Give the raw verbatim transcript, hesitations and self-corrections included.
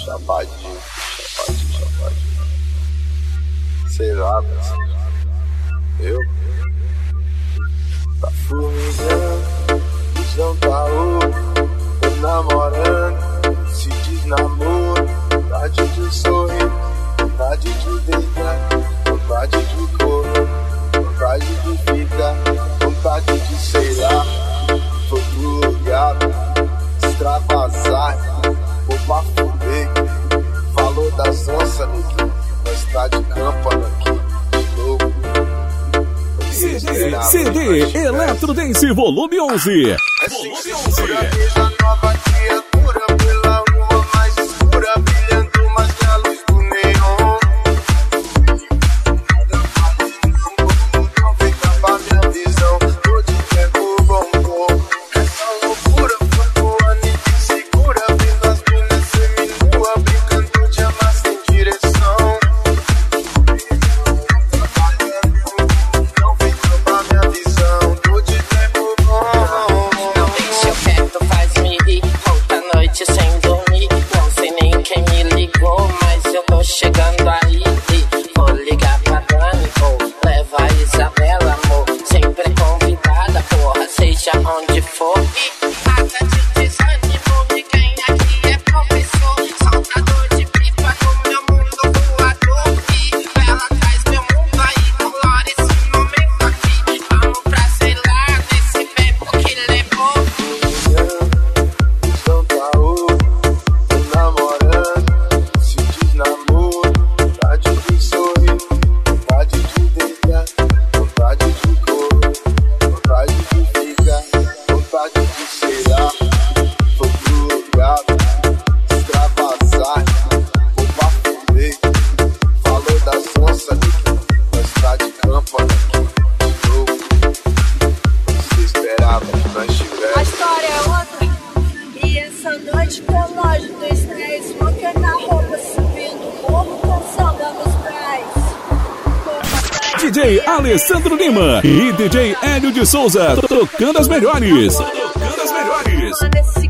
chapadinho, chapadinho, chapadinho. Sei lá, mas eu tá formigando, visão tá ouro, tô namorando, se diz namoro, vontade de sorrir, vontade de deitar, vontade de correr, vontade de ficar, vontade de sei lá, vou pro lugar, extravasar, vou pra fuder, falou das onças, neguinho, nós tá de campana aqui, de novo. C D, C D Eletro Dance Volume onze. Volume onze. Nova criatura pela rua mais escura, brilhando mais que a luz do neon. Não vem tapar minha visão, tô de tempo bom. Essa loucura foi voando e te segura, vendo as minas seminua, brincando de amar sem direção. Não vem tapar minha visão, tô de tempo bom. Não deixa eu quieto, faz me rir. Outra noite sem dormir. Não sei nem quem me ligou, mas eu tô chegando aí. Vou ligar pra Dani, ou leva a Isabela, amor. Sempre convidada, porra, seja onde for. E nada de desânimo, ninguém aqui é professor. Soltador de pipa no meu mundo voador. E ela traz meu mundo aí, colore esse momento aqui. Vamos pra sei lá, nesse tempo que levou. Visão tá ouro, tô namorando, se diz namoro, vontade de sorrir, vontade de deitar, vontade de correr, vontade de ficar, vontade de sei lá, vou pro lugar, extravasar, vou pra fuder, falou das onças, neguinho, nós tá de campana aqui, de novo, você esperava que nós A tivesse. história é outra. E essa noite com loja do estresse, smoker na roupa, subindo o morro com samba nos pés. D J Alessandro Lima e D J Hélio de Souza tocando as melhores. Tocando as melhores. Nesse